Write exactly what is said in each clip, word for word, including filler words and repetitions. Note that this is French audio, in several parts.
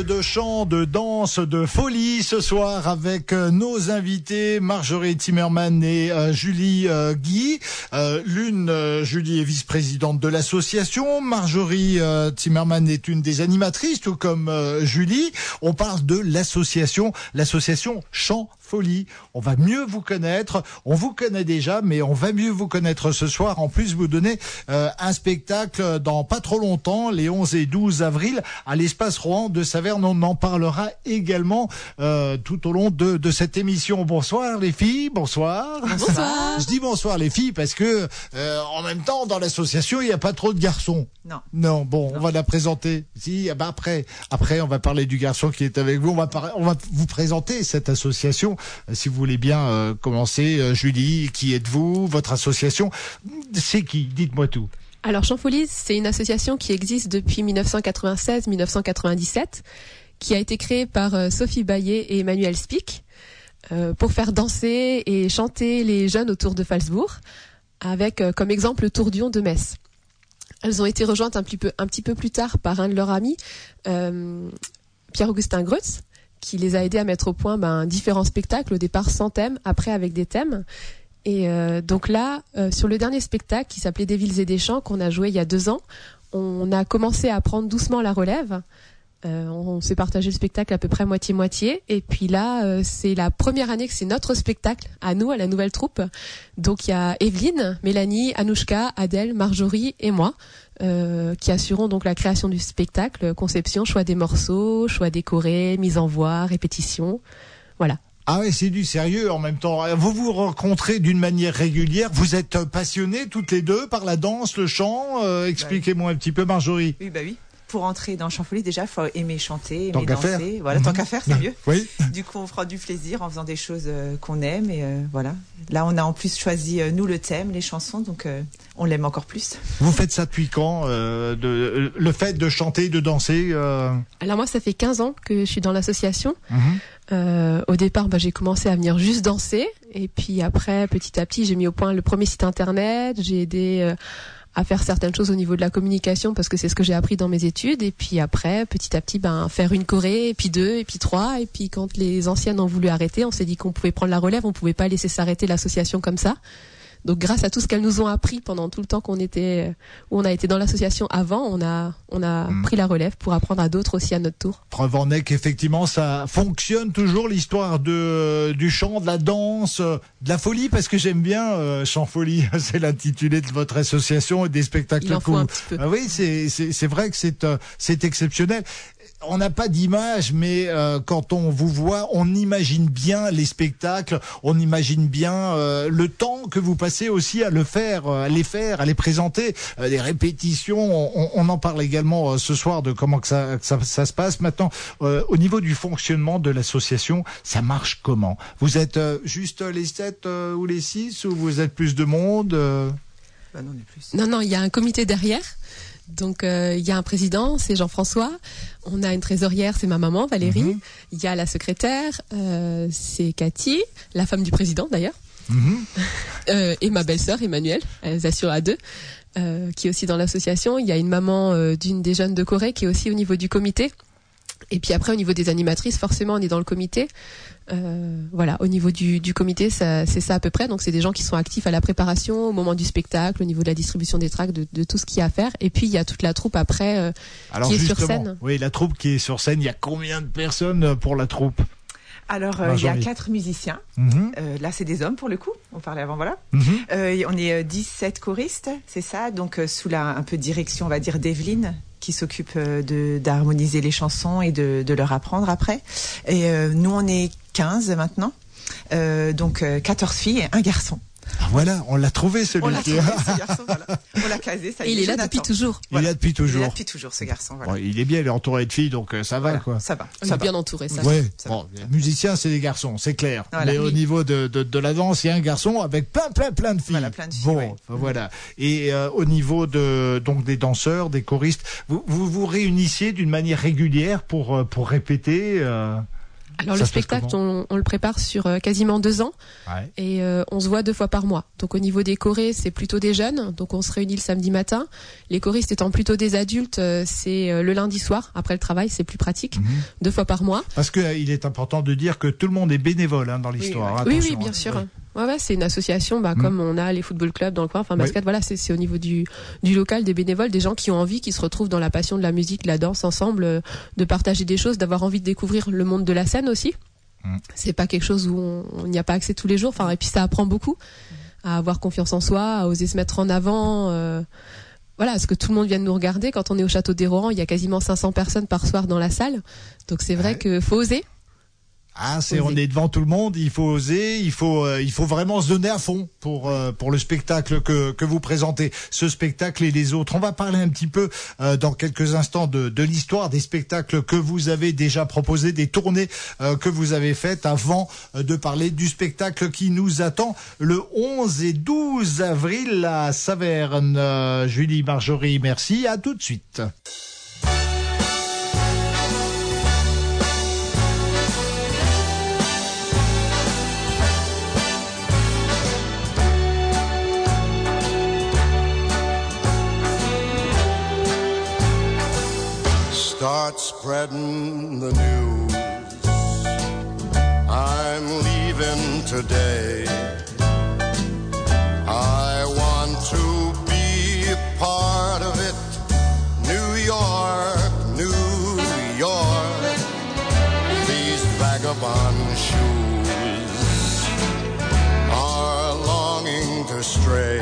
de chant, de danse, de folie ce soir avec euh, nos invités Marjorie Timmerman et euh, Julie euh, Guy. Euh, l'une, euh, Julie est vice-présidente de l'association. Marjorie euh, Timmerman est une des animatrices, tout comme euh, Julie. On parle de l'association, l'association Chant Folie. On va mieux vous connaître. On vous connaît déjà, mais on va mieux vous connaître ce soir. En plus, vous donnez euh, un spectacle dans pas trop longtemps, les onze et douze avril, à l'espace Rohan de Saverne. On en parlera également euh, tout au long de, de cette émission. Bonsoir les filles, bonsoir. Bonsoir. Je dis bonsoir les filles parce que euh, en même temps, dans l'association, il n'y a pas trop de garçons. Non. Non, bon, Non. on va la présenter. Si, ah bah après, après, on va parler du garçon qui est avec vous. On va, par... on va vous présenter cette association. Si vous voulez bien euh, commencer, euh, Julie, qui êtes-vous? Votre association, c'est qui? Dites-moi tout. Alors Chant Folie, c'est une association qui existe depuis dix-neuf cent quatre-vingt-seize à dix-neuf cent quatre-vingt-dix-sept, qui a été créée par euh, Sophie Baillet et Emmanuel Spic euh, pour faire danser et chanter les jeunes autour de Phalsbourg, avec euh, comme exemple le Tourdion de Metz. Elles ont été rejointes un petit peu, un petit peu plus tard par un de leurs amis, euh, Pierre-Augustin Greutz, qui les a aidés à mettre au point ben, différents spectacles, au départ sans thème, après avec des thèmes. Et euh, donc là, euh, sur le dernier spectacle qui s'appelait Des villes et des champs, qu'on a joué il y a deux ans, on a commencé à prendre doucement la relève. Euh, on s'est partagé le spectacle à peu près moitié-moitié. Et puis là, euh, c'est la première année que c'est notre spectacle, à nous, à la nouvelle troupe. Donc il y a Evelyne, Mélanie, Anouchka, Adèle, Marjorie et moi, euh, qui assurons donc la création du spectacle, conception, choix des morceaux, choix décoré, mise en voix, répétition. Voilà. Ah ouais, c'est du sérieux en même temps. Vous vous rencontrez d'une manière régulière. Vous êtes passionnées toutes les deux par la danse, le chant. Euh, expliquez-moi un petit peu, Marjorie. Oui, bah oui. Pour entrer dans Chant Folie, déjà, il faut aimer chanter, Tant aimer qu'à danser. faire. Voilà, tant qu'à faire, c'est mieux. Oui. Du coup, on prend du plaisir en faisant des choses euh, qu'on aime. Et euh, voilà. Là, on a en plus choisi, euh, nous, le thème, les chansons. Donc, euh, on l'aime encore plus. Vous faites ça depuis quand euh, de, Le fait de chanter, de danser euh... Alors moi, ça fait quinze ans que je suis dans l'association. Mm-hmm. Euh, au départ, bah, j'ai commencé à venir juste danser. Et puis après, petit à petit, j'ai mis au point le premier site internet. J'ai aidé... Euh, à faire certaines choses au niveau de la communication parce que c'est ce que j'ai appris dans mes études, et puis après petit à petit ben faire une choré, et puis deux, et puis trois, et puis quand les anciennes ont voulu arrêter, on s'est dit qu'on pouvait prendre la relève, on pouvait pas laisser s'arrêter l'association comme ça. Donc grâce à tout ce qu'elles nous ont appris pendant tout le temps qu'on était, où on a été dans l'association avant, on a on a mmh. pris la relève pour apprendre à d'autres aussi à notre tour. Preuve en est qu'effectivement ça fonctionne toujours, l'histoire de du chant, de la danse, de la folie, parce que j'aime bien euh, Chant Folie, c'est l'intitulé de votre association et des spectacles. Il en faut un petit peu. Ah oui, c'est c'est c'est vrai que c'est euh, c'est exceptionnel. On n'a pas d'image, mais euh, quand on vous voit, on imagine bien les spectacles, on imagine bien euh, le temps que vous passez aussi à le faire, à les faire, à les présenter, euh, les répétitions. On, on en parle également euh, ce soir de comment que ça, que ça, ça se passe. Maintenant, euh, au niveau du fonctionnement de l'association, ça marche comment? Vous êtes euh, juste les sept euh, ou les six, ou vous êtes plus de monde euh... Bah non, on est plus. Non, non, il y a un comité derrière. Donc il euh, y a un président, c'est Jean-François. On a une trésorière, c'est ma maman Valérie. Il mm-hmm. y a la secrétaire, euh, c'est Cathy, la femme du président d'ailleurs. Mm-hmm. euh, et ma belle-sœur Emmanuelle, elles assurent à deux, euh, qui est aussi dans l'association. Il y a une maman euh, d'une des jeunes de Corée qui est aussi au niveau du comité. Et puis après, au niveau des animatrices, forcément, on est dans le comité. Euh, voilà, au niveau du, du comité, ça, c'est ça à peu près. Donc, c'est des gens qui sont actifs à la préparation, au moment du spectacle, au niveau de la distribution des tracts, de, de tout ce qu'il y a à faire. Et puis, il y a toute la troupe après euh, Alors, qui est justement, sur scène. Oui, la troupe qui est sur scène. Il y a combien de personnes pour la troupe? Alors, euh, il y a quatre musiciens. Mm-hmm. Euh, là, c'est des hommes pour le coup. On parlait avant, voilà. Mm-hmm. Euh, on est dix-sept choristes, c'est ça. Donc, euh, sous la un peu direction, on va dire, d'Evelyne, qui s'occupe de d'harmoniser les chansons et de, de leur apprendre après. Et euh, nous, on est quinze maintenant. Euh, donc, euh, quatorze filles et un garçon. Ah, voilà, on l'a trouvé celui-là. On l'a trouvé, ce garçon, voilà. On l'a casé, ça y est. Il est là Jonathan. depuis toujours. Il est là depuis toujours. Il est là depuis toujours, ce garçon, voilà. Bon, il est bien, il est entouré de filles, donc euh, ça voilà, va, quoi. Ça va. Il ça est va. bien entouré, ça. Ouais. Ça bon, les musiciens, c'est des garçons, c'est clair. Voilà. Mais Oui. au niveau de, de, de la danse, il y a un garçon avec plein, plein, plein de filles. Voilà, plein de filles. Bon, ouais. voilà. Et euh, au niveau de donc des danseurs, des choristes, vous vous, vous réunissiez d'une manière régulière pour pour répéter. Euh... Alors ça le spectacle, on, on le prépare sur euh, quasiment deux ans ouais. et euh, on se voit deux fois par mois. Donc au niveau des chorés, c'est plutôt des jeunes, donc on se réunit le samedi matin. Les choristes étant plutôt des adultes, euh, c'est euh, le lundi soir, après le travail, c'est plus pratique, mmh. deux fois par mois. Parce qu'il euh, est important de dire que tout le monde est bénévole hein, dans l'histoire. Oui, oui, oui, bien sûr. Oui. Ouais, ouais, c'est une association, bah, mmh. comme on a les football clubs dans le coin, enfin basket, oui. voilà, c'est, c'est au niveau du, du local, des bénévoles, des gens qui ont envie, qui se retrouvent dans la passion de la musique, de la danse ensemble, euh, de partager des choses, d'avoir envie de découvrir le monde de la scène aussi. Mmh. C'est pas quelque chose où on n'y a pas accès tous les jours, enfin, et puis ça apprend beaucoup à avoir confiance en soi, à oser se mettre en avant, euh, voilà, à ce que tout le monde vienne nous regarder. Quand on est au Château des Rohan, il y a quasiment cinq cents personnes par soir dans la salle, donc c'est vrai ouais. que faut oser. Ah, c'est, on est devant tout le monde, il faut oser, il faut, euh, il faut vraiment se donner à fond pour euh, pour le spectacle que que vous présentez, ce spectacle et les autres. On va parler un petit peu euh, dans quelques instants de de l'histoire des spectacles que vous avez déjà proposés, des tournées euh, que vous avez faites, avant euh, de parler du spectacle qui nous attend le onze et douze avril à Saverne. Euh, Julie, Marjorie, merci, à tout de suite. Start spreading the news. I'm leaving today. I want to be a part of it. New York, New York. These vagabond shoes are longing to stray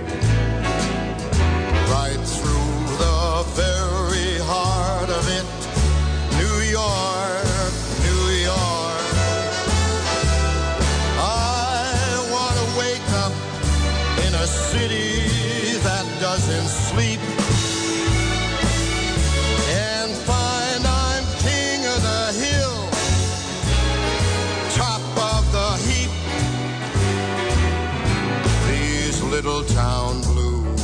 right through the very heart of it, New York, New York. I want to wake up in a city that doesn't sleep and find I'm king of the hill, top of the heap. These little town blues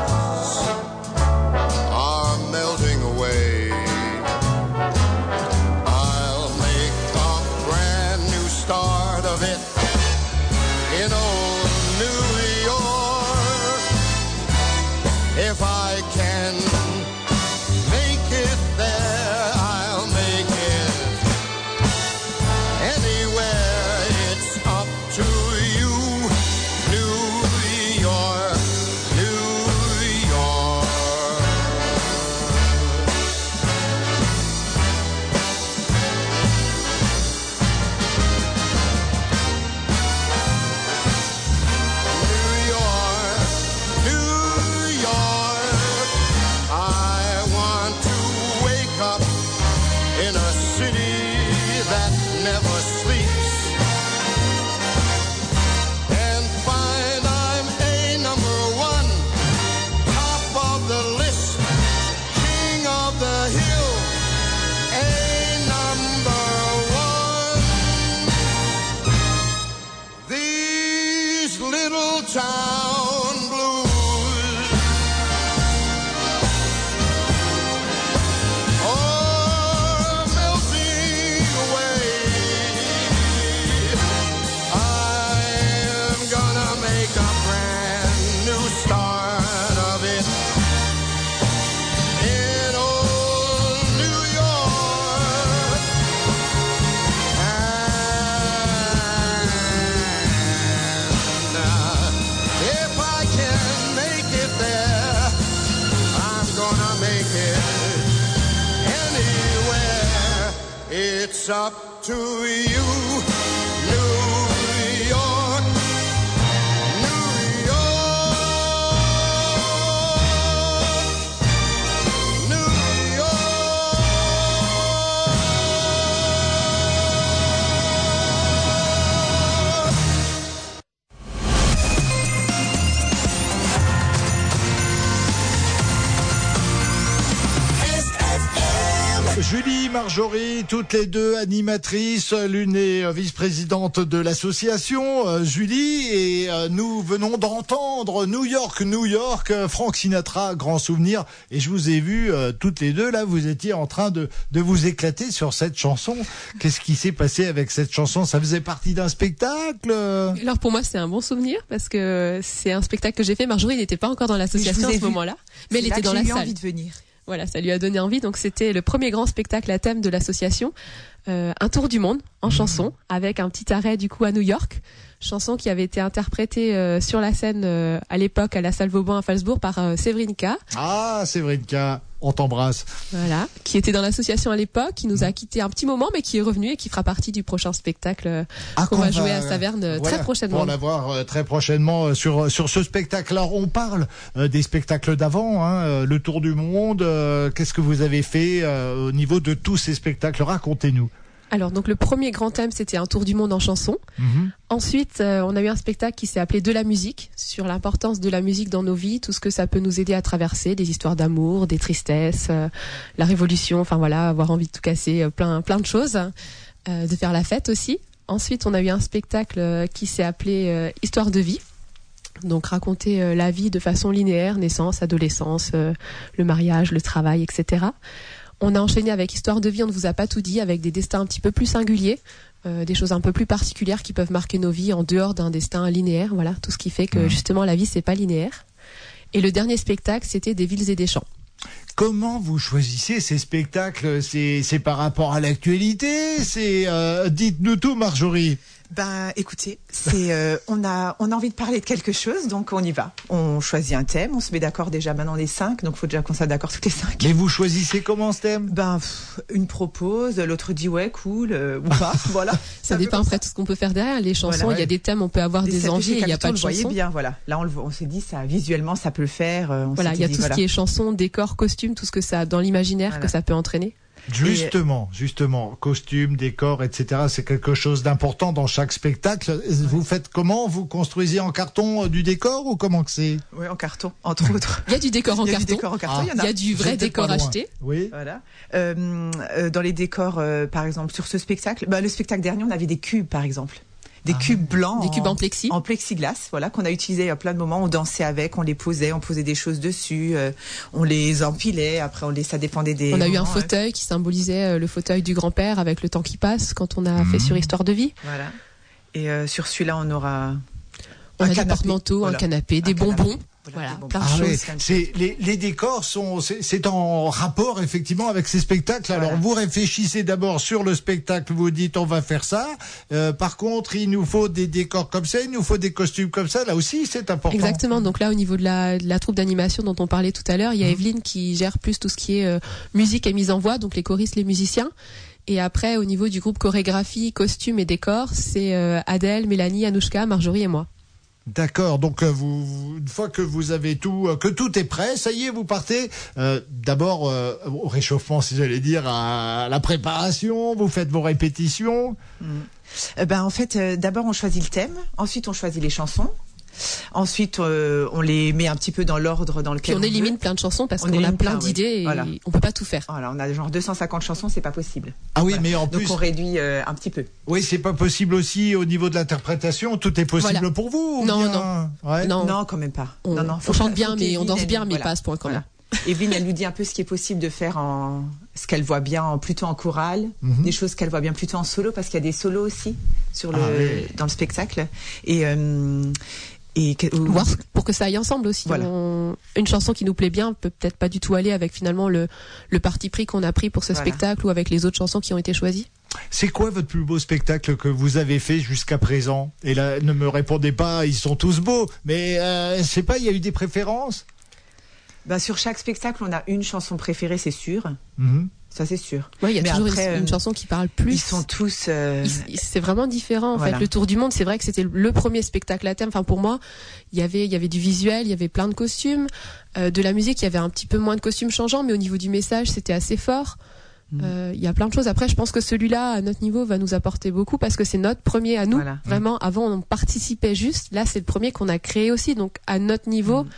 are melting away. I'll make a brand new start of it in old New York. If I can make it there, I'll make it anywhere. It's up to you, New York, New York. New York, New York. I want to wake up in a city that never sleeps and find I'm a number one, top of the list, king of the hill, a number one. These little town blues are melting away. I'm gonna make a brand new start of it in old New York. And uh, if I can make it there, I'm gonna make it anywhere. It's up to you, New York, New York, New York. Julie, Marjorie. Marjorie, toutes les deux animatrices. L'une est vice-présidente de l'association, euh, Julie, et euh, nous venons d'entendre New York, New York, euh, Frank Sinatra, grand souvenir. Et je vous ai vu euh, toutes les deux, là, vous étiez en train de, de vous éclater sur cette chanson. Qu'est-ce qui s'est passé avec cette chanson? Ça faisait partie d'un spectacle? Alors pour moi, c'est un bon souvenir parce que c'est un spectacle que j'ai fait. Marjorie n'était pas encore dans l'association à ce moment-là, mais elle était dans la salle. Envie de venir. Voilà, ça lui a donné envie. Donc c'était le premier grand spectacle à thème de l'association, euh, un tour du monde en mmh. chanson, avec un petit arrêt du coup à New York, chanson qui avait été interprétée euh, sur la scène euh, à l'époque à la salle Vauban à Falsbourg par euh, Séverinka. Ah, Séverinka, on t'embrasse. Voilà, qui était dans l'association à l'époque, qui nous a quitté un petit moment, mais qui est revenu et qui fera partie du prochain spectacle euh, ah, qu'on va jouer à Saverne euh, voilà, très prochainement. On va l'avoir euh, très prochainement euh, sur sur ce spectacle. Alors on parle euh, des spectacles d'avant, hein, euh, le Tour du Monde. Euh, qu'est-ce que vous avez fait euh, au niveau de tous ces spectacles? Racontez-nous. Alors donc le premier grand thème c'était un tour du monde en chanson. Mmh. Ensuite euh, on a eu un spectacle qui s'est appelé De la musique, sur l'importance de la musique dans nos vies, tout ce que ça peut nous aider à traverser, des histoires d'amour, des tristesses, euh, la révolution, enfin voilà, avoir envie de tout casser, euh, plein plein de choses, euh, de faire la fête aussi. Ensuite on a eu un spectacle euh, qui s'est appelé euh, Histoire de vie. Donc raconter euh, la vie de façon linéaire, naissance, adolescence, euh, le mariage, le travail, et cetera. On a enchaîné avec Histoire de vie, on ne vous a pas tout dit, avec des destins un petit peu plus singuliers, euh, des choses un peu plus particulières qui peuvent marquer nos vies en dehors d'un destin linéaire. Voilà, tout ce qui fait que mmh. justement la vie c'est pas linéaire. Et le dernier spectacle, c'était Des villes et des champs. Comment vous choisissez ces spectacles? C'est c'est par rapport à l'actualité? C'est euh, dites-nous tout, Marjorie. Ben, écoutez, c'est euh, on a on a envie de parler de quelque chose, donc on y va. On choisit un thème, on se met d'accord déjà maintenant les cinq, donc il faut déjà qu'on soit d'accord toutes les cinq. Mais vous choisissez comment ce thème? Ben, pff, une propose, l'autre dit ouais, cool, euh, ou pas, voilà. Ça dépend après tout ce qu'on peut faire derrière. Les chansons, il voilà, ouais. y a des thèmes, on peut avoir des, des envies, et il n'y a pas de chansons. Vous voyez bien, voilà. Là, on, le, on s'est dit ça visuellement, ça peut le faire. On voilà, il y a dit, tout voilà. ce qui est chansons, décors, costumes, tout ce que ça a dans l'imaginaire voilà. que ça peut entraîner. Justement, justement, costumes, décors, et cetera. C'est quelque chose d'important dans chaque spectacle. Vous faites comment? Vous construisez en carton du décor ou comment que c'est? Oui, en carton, entre autres. Il y a du décor en il y a carton. Du décor en carton. Ah. Il y a, il y a du vrai décor acheté. Oui. Voilà. Euh, euh, dans les décors, euh, par exemple, sur ce spectacle, bah, le spectacle dernier, on avait des cubes, par exemple. Des ah, cubes blancs, des cubes en plexi, en plexiglas, voilà, qu'on a utilisé à plein de moments. On dansait avec, on les posait, on posait des choses dessus, euh, on les empilait. Après, on les, ça dépendait des. On a moments, eu un fauteuil ouais. qui symbolisait le fauteuil du grand-père avec le temps qui passe quand on a mmh. fait sur Histoire de vie. Voilà. Et euh, sur celui-là, on aura. On un a des porte-manteaux, voilà. un canapé, des un bonbons. Canapé. Voilà, plein de ah choses. Oui, c'est les, les décors sont c'est, c'est en rapport effectivement avec ces spectacles. Alors voilà. Vous réfléchissez d'abord sur le spectacle, vous dites on va faire ça. Euh, par contre, il nous faut des décors comme ça, il nous faut des costumes comme ça. Là aussi, c'est important. Exactement. Donc là, au niveau de la, de la troupe d'animation dont on parlait tout à l'heure, il y a mmh. Evelyne qui gère plus tout ce qui est euh, musique et mise en voix, donc les choristes, les musiciens. Et après, au niveau du groupe chorégraphie, costumes et décors, c'est euh, Adèle, Mélanie, Anouchka, Marjorie et moi. D'accord, donc vous, une fois que vous avez tout, que tout est prêt, ça y est, vous partez. Euh, d'abord euh, au réchauffement, si j'allais dire, à la préparation. Vous faites vos répétitions. Mmh. Euh, ben en fait, euh, d'abord on choisit le thème, ensuite on choisit les chansons. Ensuite, euh, on les met un petit peu dans l'ordre dans lequel Puis on, on élimine veut. plein de chansons parce on qu'on a plein, plein d'idées oui. et voilà. on peut pas tout faire. Voilà, on a genre deux cent cinquante chansons, c'est pas possible. Ah oui, voilà. mais en plus. Donc on réduit euh, un petit peu. Oui, c'est pas possible aussi au niveau de l'interprétation. Tout est possible voilà. pour vous ou Non, bien... non. Ouais. non, non, quand même pas. On, non, non. Faut on chante bien, mais on danse bien, mais voilà. pas à ce point quand même. Voilà. Evelyne, elle nous dit un peu ce qui est possible de faire en ce qu'elle voit bien en, plutôt en chorale, mm-hmm. des choses qu'elle voit bien plutôt en solo parce qu'il y a des solos aussi sur le ah, oui. dans le spectacle et euh, et que, ou... voir pour que ça aille ensemble aussi. Voilà. On... Une chanson qui nous plaît bien peut peut-être pas du tout aller avec finalement le le parti pris qu'on a pris pour ce voilà. spectacle ou avec les autres chansons qui ont été choisies. C'est quoi votre plus beau spectacle que vous avez fait jusqu'à présent? Et là, ne me répondez pas, ils sont tous beaux, mais euh, je sais pas, il y a eu des préférences? Bah, sur chaque spectacle, on a une chanson préférée, c'est sûr. Mm-hmm. Ça, c'est sûr. Oui, il y a mais toujours après, une, une chanson qui parle plus. Ils sont tous... Euh... Ils, c'est vraiment différent, en voilà. fait. Le Tour du Monde, c'est vrai que c'était le premier spectacle à thème. Enfin, pour moi, il y avait, il y avait du visuel, il y avait plein de costumes. Euh, de la musique, il y avait un petit peu moins de costumes changeants, mais au niveau du message, c'était assez fort. Il mmh. euh, y a plein de choses. Après, je pense que celui-là, à notre niveau, va nous apporter beaucoup parce que c'est notre premier à nous. Voilà. Vraiment, avant, on participait juste. Là, c'est le premier qu'on a créé aussi. Donc, à notre niveau... Mmh.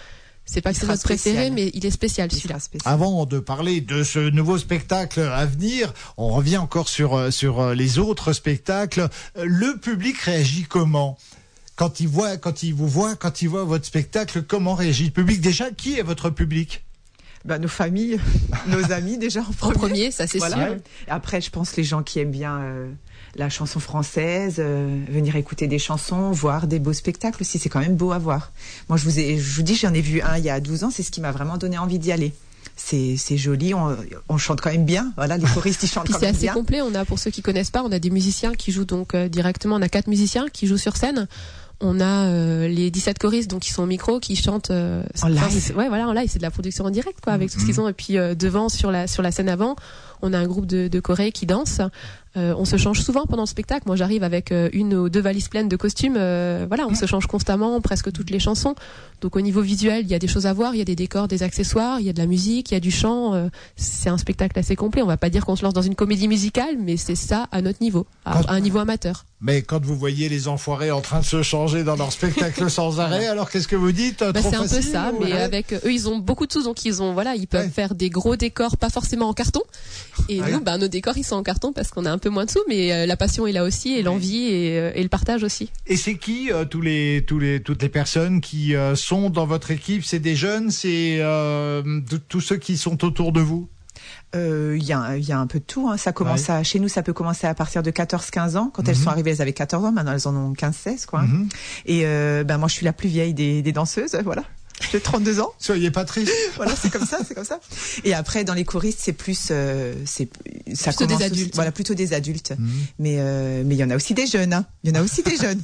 C'est pas que c'est notre préféré, mais il est spécial celui-là. Spécial. Avant de parler de ce nouveau spectacle à venir, on revient encore sur sur les autres spectacles. Le public réagit comment quand il voit, quand il vous voit, quand il voit votre spectacle? Comment réagit le public? Déjà, qui est votre public? Bah, nos familles, nos amis déjà en premier, en premier ça c'est voilà. sûr. Après, je pense les gens qui aiment bien euh, la chanson française, euh, venir écouter des chansons, voir des beaux spectacles aussi, c'est quand même beau à voir. Moi, je vous ai, je vous dis, j'en ai vu un il y a douze ans, c'est ce qui m'a vraiment donné envie d'y aller. C'est, c'est joli, on, on chante quand même bien. Voilà, les choristes ils chantent quand même bien. C'est assez complet. On a, pour ceux qui connaissent pas, on a des musiciens qui jouent donc euh, directement. On a quatre musiciens qui jouent sur scène. On a euh, les dix-sept choristes donc qui sont au micro, qui chantent euh, en live. Ouais, voilà, en live, c'est de la production en direct quoi, avec mmh. tout ce qu'ils ont. Et puis euh, devant sur la sur la scène avant, on a un groupe de, de chorés qui dansent. Euh, on se change souvent pendant le spectacle. Moi, j'arrive avec euh, une ou deux valises pleines de costumes. Euh, voilà, on mmh. se change constamment, presque toutes les chansons. Donc, au niveau visuel, il y a des choses à voir. Il y a des décors, des accessoires, il y a de la musique, il y a du chant. Euh, c'est un spectacle assez complet. On va pas dire qu'on se lance dans une comédie musicale, mais c'est ça à notre niveau, à, quand, à un niveau amateur. Mais quand vous voyez les enfoirés en train de se changer dans leur spectacle sans arrêt, alors qu'est-ce que vous dites? Bah, Trop c'est un facile, peu ça, ou... mais ouais. avec eux, ils ont beaucoup de sous, donc ils ont, voilà, ils peuvent ouais. faire des gros décors, pas forcément en carton. Et ouais. nous, bah, nos décors, ils sont en carton parce qu'on a un peu moins de sous, mais euh, la passion est là aussi, et l'envie et, euh, et le partage aussi. Et c'est qui euh, tous les, tous les, toutes les personnes qui euh, sont dans votre équipe? C'est des jeunes, c'est euh, de, tous ceux qui sont autour de vous? Il euh, y, y a un peu de tout. Hein. Ça commence ouais. à, chez nous, ça peut commencer à partir de quatorze quinze ans. Quand mm-hmm. elles sont arrivées, elles avaient quatorze ans. Maintenant, elles en ont quinze seize. Quoi. Mm-hmm. Et euh, ben, moi, je suis la plus vieille des, des danseuses. Voilà. J'ai trente-deux ans. Soyez pas triste. Voilà, c'est comme ça, c'est comme ça. Et après, dans les choristes, c'est plus, euh, c'est, ça plutôt commence des adultes. Aussi, voilà, plutôt des adultes. Mmh. Mais, euh, mais il y en a aussi des jeunes, hein. Il y en a aussi des jeunes.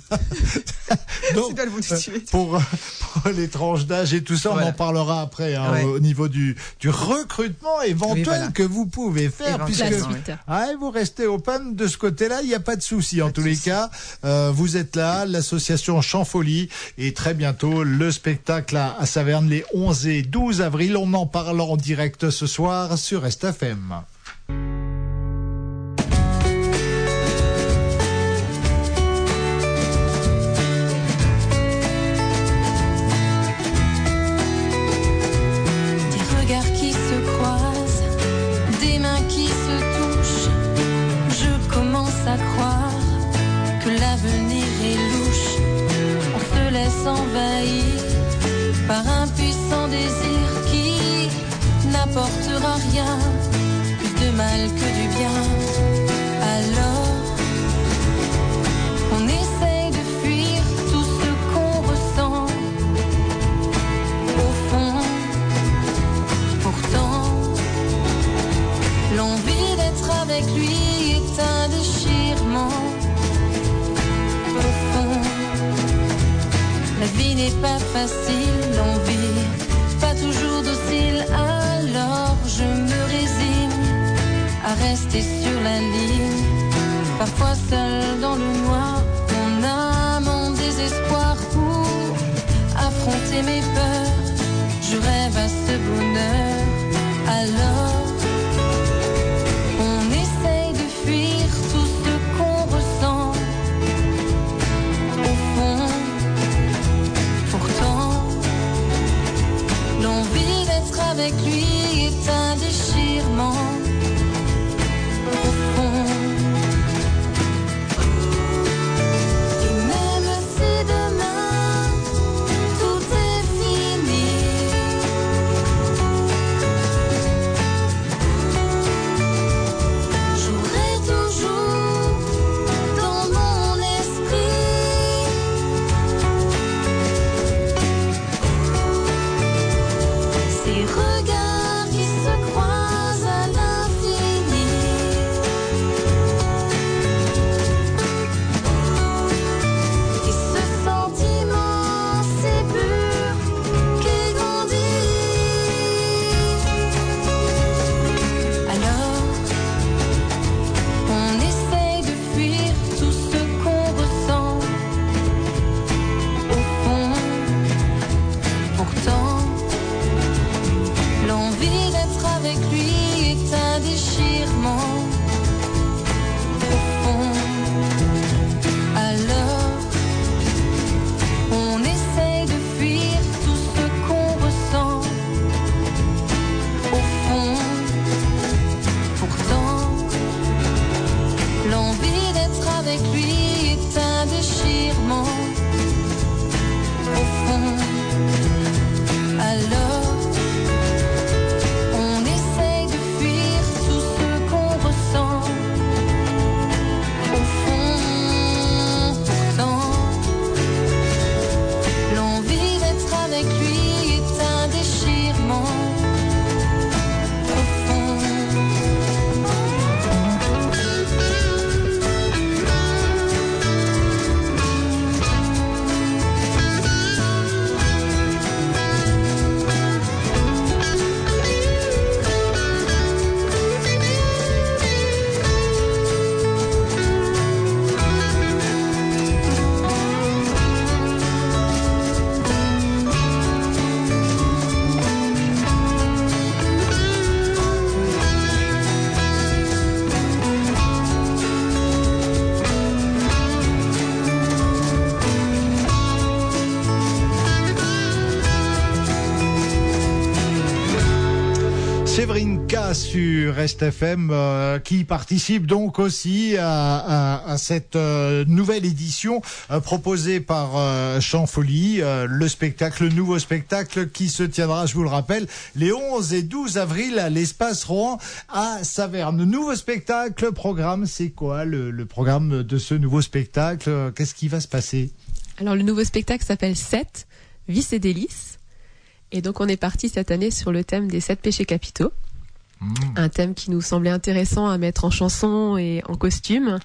Donc, c'est vous euh, pour, pour les tranches d'âge et tout ça, voilà. On en parlera après, hein, ouais. au, au niveau du, du recrutement éventuel oui, voilà. que vous pouvez faire, puisque ah, vous restez open de ce côté-là, il n'y a pas de souci. En tous les cas, euh, vous êtes là, l'association Chant Folie, et très bientôt le spectacle à à Saverne les onze et douze avril. On en parle en direct ce soir sur Est F M. Des regards qui se croisent, des mains qui se touchent. Je commence à croire que l'avenir est louche. On se laisse envahir par un puissant désir qui n'apportera rien, plus de mal que du bien. Alors, on essaye de fuir tout ce qu'on ressent. Au fond, pourtant, l'envie d'être avec lui est un déchirement. Au fond, la vie n'est pas facile, l'envie pas toujours docile, alors je me résigne à rester sur la ligne. Parfois seul dans le noir, mon âme en désespoir pour affronter mes peurs. Je rêve à ce bonheur, alors on essaye de fuir tout ce qu'on ressent. Au fond, pourtant, l'envie d'être avec lui est un déchirement. Au fond, et même si demain tout est fini, j'aurai toujours dans mon esprit ces regards qui se croisent à la Sia sur Rest F M euh, qui participe donc aussi à, à, à cette euh, nouvelle édition euh, proposée par euh, Chant Folie, euh, le spectacle, le nouveau spectacle qui se tiendra, je vous le rappelle, les onze et douze avril à l'espace Rohan à Saverne. Nouveau spectacle, programme, c'est quoi le, le programme de ce nouveau spectacle? Qu'est-ce qui va se passer? Alors le nouveau spectacle s'appelle sept, Vices et délices. Et donc on est parti cette année sur le thème des sept péchés capitaux. Mmh. Un thème qui nous semblait intéressant à mettre en chanson et en costume.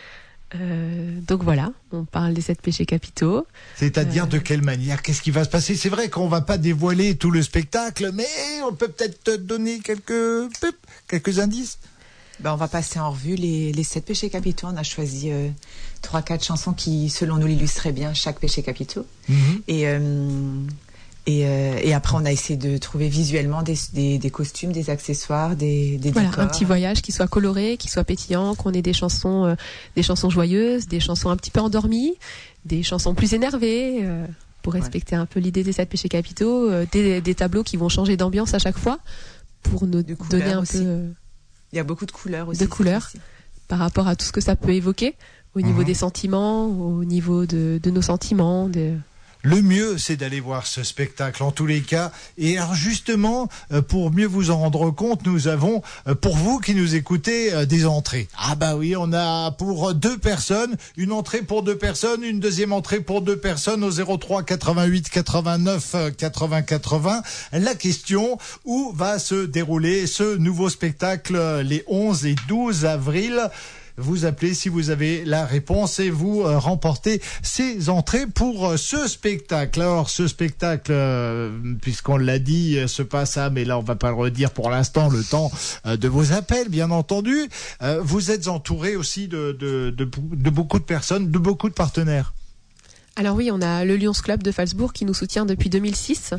Euh, donc voilà, on parle des sept péchés capitaux. C'est-à-dire euh... de quelle manière? Qu'est-ce qui va se passer? C'est vrai qu'on va pas dévoiler tout le spectacle, mais on peut peut-être te donner quelques, quelques indices. Ben, on va passer en revue les, les sept péchés capitaux. On a choisi euh, trois, quatre chansons qui, selon nous, illustraient bien chaque péché capitaux. Mmh. Et... Euh, Et, euh, et après, on a essayé de trouver visuellement des, des, des costumes, des accessoires, des, des voilà, décors. Un petit voyage qui soit coloré, qui soit pétillant, qu'on ait des chansons, euh, des chansons joyeuses, des chansons un petit peu endormies, des chansons plus énervées, euh, pour respecter ouais. un peu l'idée des sept péchés capitaux, euh, des, des tableaux qui vont changer d'ambiance à chaque fois, pour nous de donner un aussi. peu. Euh, Il y a beaucoup de couleurs aussi. De couleurs, par rapport à tout ce que ça peut évoquer, au niveau mmh. des sentiments, au niveau de, de nos sentiments. De... Le mieux, c'est d'aller voir ce spectacle en tous les cas. Et alors justement, pour mieux vous en rendre compte, nous avons, pour vous qui nous écoutez, des entrées. Ah bah oui, on a pour deux personnes, une entrée pour deux personnes, une deuxième entrée pour deux personnes au zéro trois quatre-vingt-huit quatre-vingt-neuf quatre-vingts quatre-vingts. La question, où va se dérouler ce nouveau spectacle les onze et douze avril? Vous appelez si vous avez la réponse et vous euh, remportez ces entrées pour euh, ce spectacle. Alors ce spectacle, euh, puisqu'on l'a dit, euh, se passe à, mais là on va pas le redire pour l'instant, le temps euh, de vos appels bien entendu. Euh, vous êtes entouré aussi de, de, de, de beaucoup de personnes, de beaucoup de partenaires. Alors oui, on a le Lions Club de Phalsbourg qui nous soutient depuis deux mille six.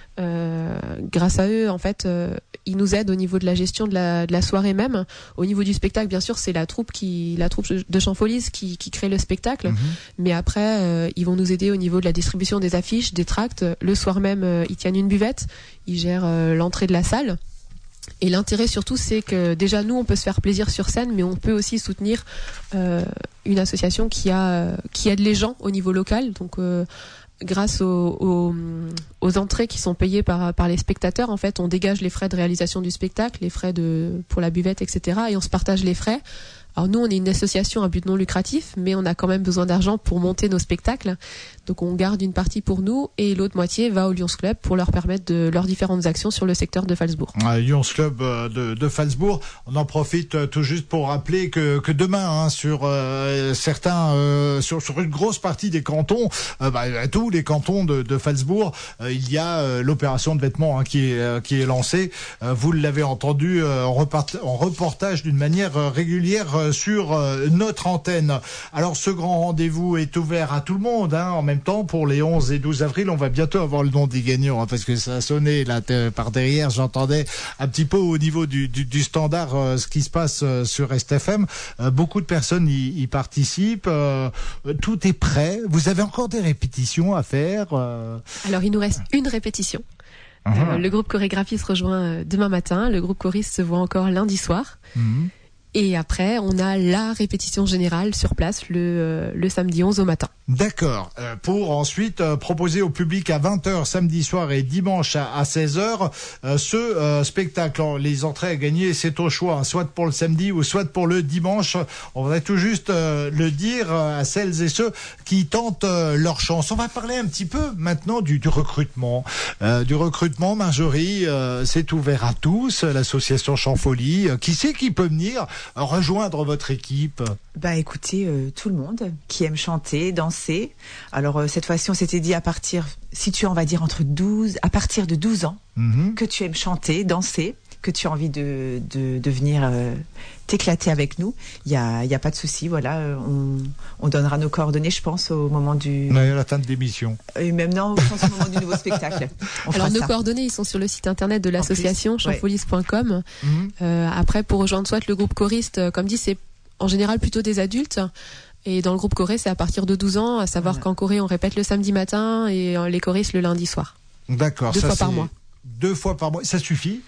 Euh, grâce à eux, en fait, euh, ils nous aident au niveau de la gestion de la, de la soirée même. Au niveau du spectacle, bien sûr, c'est la troupe qui, la troupe de Chant Folie qui, qui crée le spectacle. Mmh. Mais après, euh, ils vont nous aider au niveau de la distribution des affiches, des tracts. Le soir même, euh, ils tiennent une buvette. Ils gèrent euh, l'entrée de la salle. Et l'intérêt surtout, c'est que déjà nous, on peut se faire plaisir sur scène, mais on peut aussi soutenir euh, une association qui a, qui aide les gens au niveau local. Donc euh, grâce aux, aux, aux entrées qui sont payées par, par les spectateurs, en fait, on dégage les frais de réalisation du spectacle, les frais de, pour la buvette, et cetera. Et on se partage les frais. Alors nous, on est une association à but non lucratif, mais on a quand même besoin d'argent pour monter nos spectacles. Donc on garde une partie pour nous et l'autre moitié va au Lions Club pour leur permettre de leurs différentes actions sur le secteur de Phalsbourg. Ah, Lions Club de, de Phalsbourg, on en profite tout juste pour rappeler que, que demain, hein, sur euh, certains, euh, sur, sur une grosse partie des cantons, euh, bah, tous les cantons de, de Phalsbourg, euh, il y a euh, l'opération de vêtements hein, qui est euh, qui est lancée. Euh, vous l'avez entendu euh, en, repart- en reportage d'une manière euh, régulière euh, sur euh, notre antenne. Alors ce grand rendez-vous est ouvert à tout le monde, hein, en même temps pour les onze et douze avril. On va bientôt avoir le nom des gagnants hein, parce que ça a sonné là t- par derrière. J'entendais un petit peu au niveau du, du, du standard euh, ce qui se passe euh, sur Rest F M. Euh, beaucoup de personnes y, y participent. Euh, tout est prêt. Vous avez encore des répétitions à faire euh... Alors il nous reste une répétition. Uh-huh. Euh, le groupe chorégraphie se rejoint demain matin. Le groupe choriste se voit encore lundi soir. Uh-huh. Et après, on a la répétition générale sur place le, euh, le samedi onze au matin. D'accord. Euh, pour ensuite euh, proposer au public à vingt heures samedi soir et dimanche à, à seize heures euh, ce euh, spectacle. Alors, les entrées à gagner, c'est au choix, hein, soit pour le samedi ou soit pour le dimanche. On voudrait tout juste euh, le dire euh, à celles et ceux qui tentent euh, leur chance. On va parler un petit peu maintenant du, du recrutement. Euh, du recrutement, Marjorie, euh, c'est ouvert à tous, l'association Chant Folie. Euh, qui c'est qui peut venir rejoindre votre équipe? Bah écoutez, euh, tout le monde qui aime chanter, danser. Alors euh, cette fois-ci, on s'était dit à partir, si tu es, on va dire entre douze, à partir de douze ans, mm-hmm. que tu aimes chanter, danser, que tu as envie de de, de venir euh, t'éclater avec nous, il y a il y a pas de souci. Voilà, euh, on on donnera nos coordonnées, je pense, au moment du. Oui, à la fin de l'émission. Et même non, je pense au moment du nouveau spectacle. On Alors nos ça. coordonnées, ils sont sur le site internet de l'association chant folies point com. Ouais. Mm-hmm. Euh, après, pour rejoindre soit le groupe choriste, comme dit, c'est en général plutôt des adultes. Et dans le groupe Corée, c'est à partir de douze ans, à savoir voilà. qu'en Corée, on répète le samedi matin et les choristes le lundi soir. D'accord. Deux ça, fois c'est par mois. Deux fois par mois, ça suffit?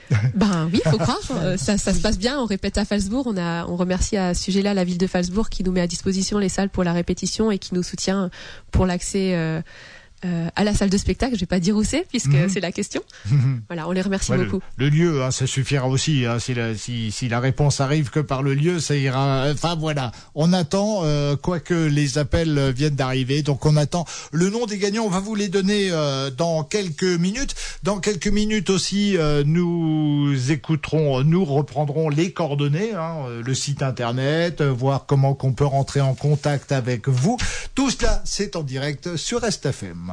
Ben oui, faut croire. Euh, ça, ça se passe bien. On répète à Phalsbourg. On a, on remercie à ce sujet-là la ville de Phalsbourg qui nous met à disposition les salles pour la répétition et qui nous soutient pour l'accès euh, euh, à la salle de spectacle. Je vais pas dire où c'est puisque mmh. c'est la question. Mmh. Voilà, on les remercie ouais, beaucoup. Le, le lieu, hein, ça suffira aussi. Hein, si, la, si, si la réponse arrive que par le lieu, ça ira. Enfin voilà, on attend, euh, quoique les appels viennent d'arriver, donc on attend le nom des gagnants. On va vous les donner euh, dans quelques minutes. Dans quelques minutes aussi, euh, nous écouterons, nous reprendrons les coordonnées, hein, le site internet, euh, voir comment qu'on peut rentrer en contact avec vous. Tout cela, c'est en direct sur Est F M.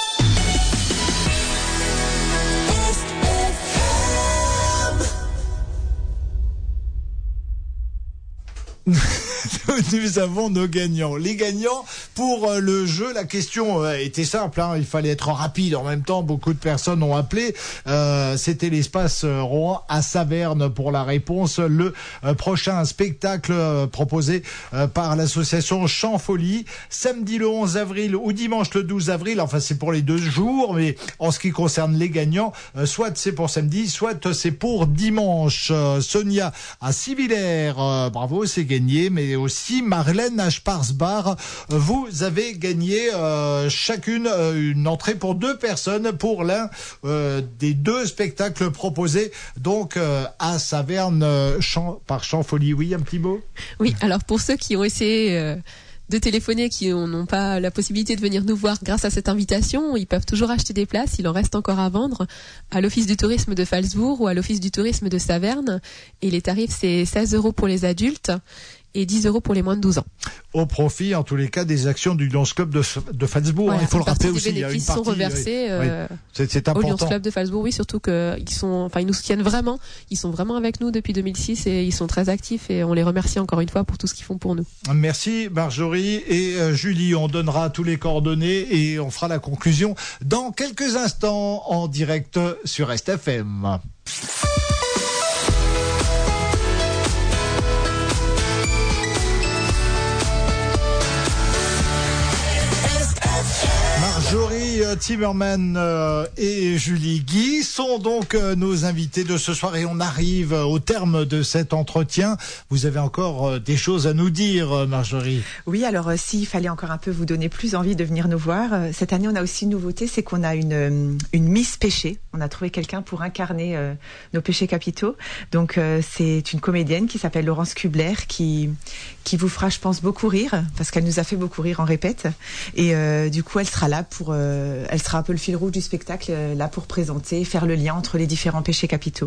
Nous avons nos gagnants. Les gagnants pour euh, le jeu, la question euh, était simple, hein, il fallait être rapide. En même temps, beaucoup de personnes ont appelé. Euh, c'était l'espace euh, Rohan à Saverne pour la réponse. Le euh, prochain spectacle euh, proposé euh, par l'association Chant Folie, samedi le onze avril ou dimanche le douze avril. Enfin, c'est pour les deux jours, mais en ce qui concerne les gagnants, euh, soit c'est pour samedi, soit c'est pour dimanche. Euh, Sonia à Sivillers, euh, bravo, c'est gagné, mais aussi Marlène Ashparsbar, vous avez gagné euh, chacune euh, une entrée pour deux personnes pour l'un euh, des deux spectacles proposés donc euh, à Saverne euh, Chant, par Chant Folie. Oui, un petit mot. Oui, alors pour ceux qui ont essayé euh, de téléphoner, qui n'ont pas la possibilité de venir nous voir grâce à cette invitation, ils peuvent toujours acheter des places, il en reste encore à vendre à l'Office du tourisme de Phalsbourg ou à l'Office du tourisme de Saverne, et les tarifs c'est seize euros pour les adultes et dix euros pour les moins de douze ans. Au profit, en tous les cas, des actions du Lions Club de, de Phalsbourg. Voilà, il faut le rappeler aussi. Les bénéfices sont reversés oui, euh, oui. C'est, c'est important. Au Lions Club de Phalsbourg, oui, surtout qu'ils sont, enfin, ils nous soutiennent vraiment. Ils sont vraiment avec nous depuis deux mille six et ils sont très actifs et on les remercie encore une fois pour tout ce qu'ils font pour nous. Merci Marjorie et euh, Julie. On donnera tous les coordonnées et on fera la conclusion dans quelques instants en direct sur Est F M. Marjorie Timmerman euh, et Julie Guy sont donc euh, nos invités de ce soir et on arrive au terme de cet entretien. Vous avez encore euh, des choses à nous dire, Marjorie? Oui, alors euh, s'il fallait encore un peu vous donner plus envie de venir nous voir, euh, cette année on a aussi une nouveauté, c'est qu'on a une, euh, une Miss Péché. On a trouvé quelqu'un pour incarner euh, nos péchés capitaux. Donc euh, c'est une comédienne qui s'appelle Laurence Kubler qui, qui vous fera, je pense, beaucoup rire parce qu'elle nous a fait beaucoup rire en répète. Et euh, du coup, elle sera là pour... Euh, elle sera un peu le fil rouge du spectacle, euh, là pour présenter, faire le lien entre les différents péchés capitaux.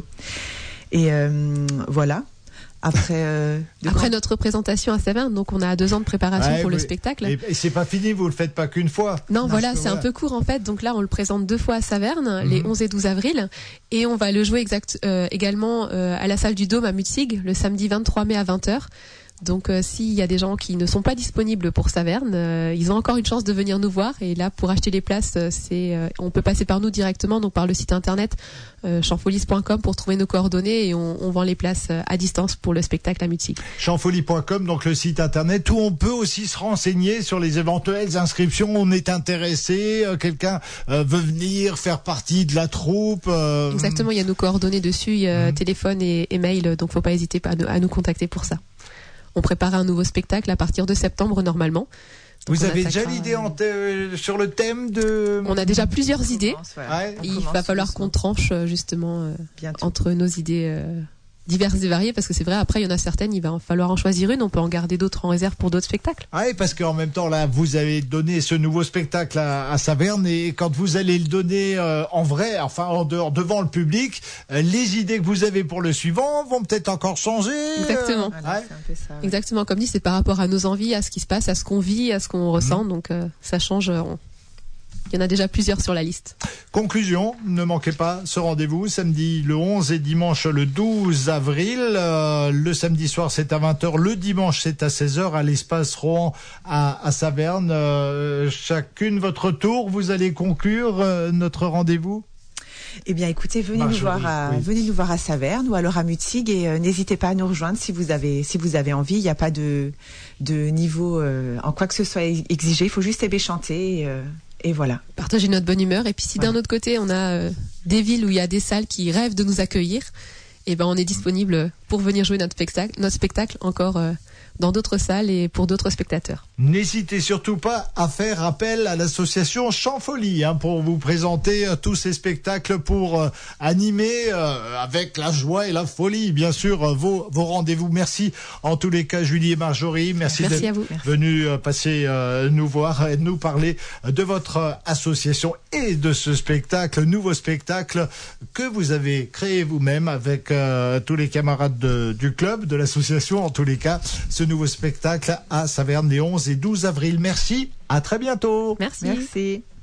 Et euh, voilà. Après, euh, Après notre présentation à Saverne, donc on a deux ans de préparation ouais, pour oui. le spectacle. Et, et c'est pas fini, vous le faites pas qu'une fois. Non, non voilà, c'est voilà. un peu court en fait. Donc là, on le présente deux fois à Saverne, mm-hmm. les onze et douze avril, et on va le jouer exact, euh, également euh, à la salle du Dôme à Mutzig le samedi vingt-trois mai à vingt heures. Donc euh, s'il y a des gens qui ne sont pas disponibles pour Saverne, euh, ils ont encore une chance de venir nous voir. Et là, pour acheter les places, euh, c'est, euh, on peut passer par nous directement, donc par le site internet euh, chantfolie point com pour trouver nos coordonnées et on, on vend les places euh, à distance pour le spectacle à Mutzig. chantfolie point com, donc le site internet où on peut aussi se renseigner sur les éventuelles inscriptions. On est intéressé, euh, quelqu'un euh, veut venir faire partie de la troupe. Euh... Exactement, il y a nos coordonnées dessus, il y a mmh. téléphone et, et mail, donc faut pas hésiter à nous, à nous contacter pour ça. On prépare un nouveau spectacle à partir de septembre normalement. Donc Vous avez déjà l'idée en te... sur le thème de... On a déjà plusieurs on idées. Commence, ouais. Ouais. Il va falloir qu'on tranche justement euh, entre nos idées euh, diverses et variées parce que c'est vrai, après il y en a certaines, il va falloir en choisir une, on peut en garder d'autres en réserve pour d'autres spectacles. Oui, parce qu'en même temps là, vous avez donné ce nouveau spectacle à, à Saverne et quand vous allez le donner euh, en vrai, enfin en dehors, devant le public, euh, les idées que vous avez pour le suivant vont peut-être encore changer. Exactement. Euh, voilà, ouais. c'est un peu ça, ouais. Exactement, comme dit, c'est par rapport à nos envies, à ce qui se passe, à ce qu'on vit, à ce qu'on ressent, mmh. donc euh, ça change. On... Il y en a déjà plusieurs sur la liste. Conclusion, ne manquez pas ce rendez-vous samedi le onze et dimanche le douze avril. Euh, le samedi soir c'est à vingt heures, le dimanche c'est à seize heures à l'espace Rohan à, à Saverne. Euh, chacune votre tour, vous allez conclure euh, notre rendez-vous. Eh bien, écoutez, venez Marjorie, nous voir à, oui. venez nous voir à Saverne ou alors à Mutzig et euh, n'hésitez pas à nous rejoindre si vous avez, si vous avez envie. Il n'y a pas de, de niveau, euh, en quoi que ce soit exigé. Il faut juste aimer chanter et, euh, et voilà. Partager notre bonne humeur. Et puis si voilà. d'un autre côté, on a euh, des villes où il y a des salles qui rêvent de nous accueillir, et ben on est disponible pour venir jouer notre spectacle, notre spectacle encore euh, dans d'autres salles et pour d'autres spectateurs. N'hésitez surtout pas à faire appel à l'association Chant Folie hein, pour vous présenter euh, tous ces spectacles, pour euh, animer euh, avec la joie et la folie, bien sûr, euh, vos, vos rendez-vous. Merci en tous les cas, Julie et Marjorie. Merci, Merci d'être venus euh, passer euh, nous voir et nous parler de votre euh, association et de ce spectacle, nouveau spectacle que vous avez créé vous-même avec euh, tous les camarades de, du club, de l'association en tous les cas. Ce nouveau spectacle à Saverne les onze et douze avril. Merci, à très bientôt. Merci. Merci.